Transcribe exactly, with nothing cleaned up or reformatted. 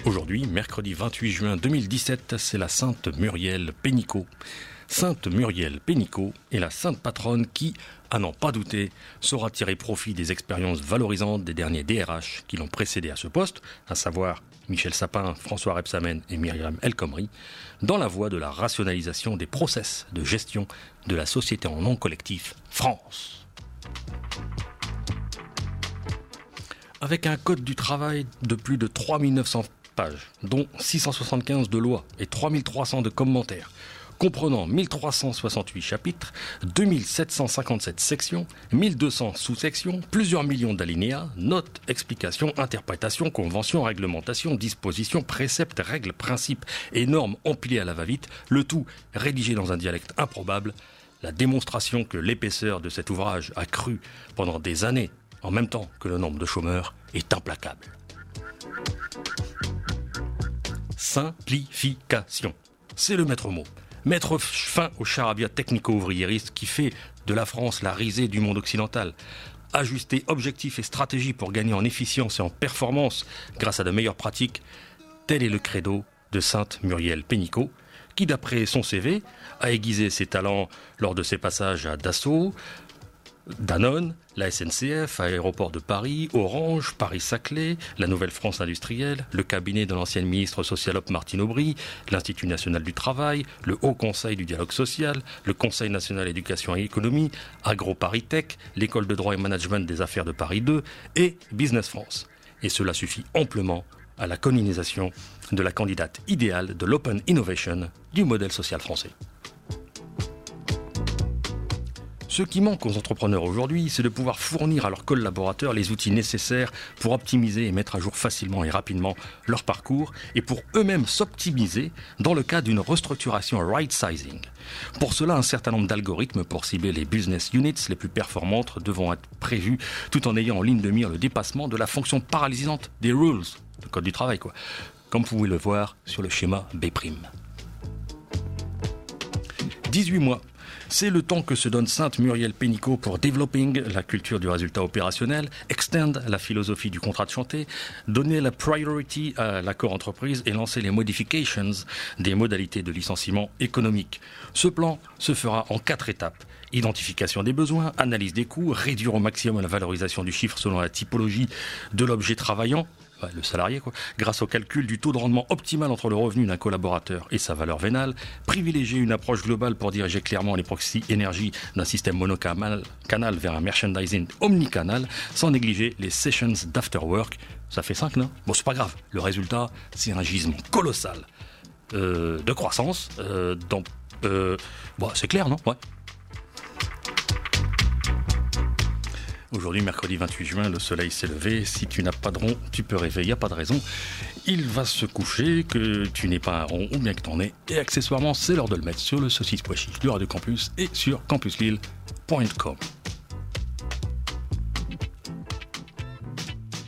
Aujourd'hui, mercredi vingt-huit juin deux mille dix-sept, c'est la sainte Muriel Pénicaud. Sainte Muriel Pénicaud est la sainte patronne qui, à n'en pas douter, saura tirer profit des expériences valorisantes des derniers D R H qui l'ont précédé à ce poste, à savoir Michel Sapin, François Rebsamen et Myriam El Khomri, dans la voie de la rationalisation des process de gestion de la société en nom collectif France. Avec un code du travail de plus de trois mille neuf cents pages, dont six cent soixante-quinze de lois et trois mille trois cents de commentaires, comprenant mille trois cent soixante-huit chapitres, deux mille sept cent cinquante-sept sections, mille deux cents sous-sections, plusieurs millions d'alinéas, notes, explications, interprétations, conventions, réglementations, dispositions, préceptes, règles, principes et normes empilées à la va-vite, le tout rédigé dans un dialecte improbable, la démonstration que l'épaisseur de cet ouvrage a cru pendant des années, en même temps que le nombre de chômeurs, est implacable. Simplification. C'est le maître mot. Mettre fin au charabia technico-ouvriériste qui fait de la France la risée du monde occidental. Ajuster objectifs et stratégies pour gagner en efficience et en performance grâce à de meilleures pratiques. Tel est le credo de sainte Muriel Pénicaud, qui d'après son C V a aiguisé ses talents lors de ses passages à Dassault, Danone, la S N C F, Aéroport de Paris, Orange, Paris-Saclay, la Nouvelle-France industrielle, le cabinet de l'ancienne ministre socialope Martine Aubry, l'Institut national du travail, le Haut Conseil du dialogue social, le Conseil national éducation et économie, Agro-Paris-Tech, l'École de droit et management des affaires de Paris deux et Business France. Et cela suffit amplement à la colonisation de la candidate idéale de l'Open Innovation du modèle social français. Ce qui manque aux entrepreneurs aujourd'hui, c'est de pouvoir fournir à leurs collaborateurs les outils nécessaires pour optimiser et mettre à jour facilement et rapidement leur parcours et pour eux-mêmes s'optimiser dans le cas d'une restructuration right-sizing. Pour cela, un certain nombre d'algorithmes pour cibler les business units les plus performantes devront être prévus tout en ayant en ligne de mire le dépassement de la fonction paralysante des rules, le code du travail quoi, comme vous pouvez le voir sur le schéma B'. dix-huit mois. C'est le temps que se donne sainte Muriel Pénicaud pour developing la culture du résultat opérationnel, extend la philosophie du contrat de chantier, donner la priority à l'accord entreprise et lancer les modifications des modalités de licenciement économique. Ce plan se fera en quatre étapes. Identification des besoins, analyse des coûts, réduire au maximum la valorisation du chiffre selon la typologie de l'objet travaillant, le salarié, quoi, grâce au calcul du taux de rendement optimal entre le revenu d'un collaborateur et sa valeur vénale, privilégier une approche globale pour diriger clairement les proxy énergie d'un système monocanal canal vers un merchandising omnicanal, sans négliger les sessions d'after work. Ça fait cinq, non ? Bon, c'est pas grave. Le résultat, c'est un gisement colossal euh, de croissance. Euh, dans, euh, bon, c'est clair, non ? Ouais. Aujourd'hui, mercredi vingt-huit juin, le soleil s'est levé. Si tu n'as pas de rond, tu peux rêver, il n'y a pas de raison. Il va se coucher, que tu n'aies pas un rond ou bien que tu en aies. Et accessoirement, c'est l'heure de le mettre sur le saucisse pois chiche du Radio Campus et sur campus lille point com.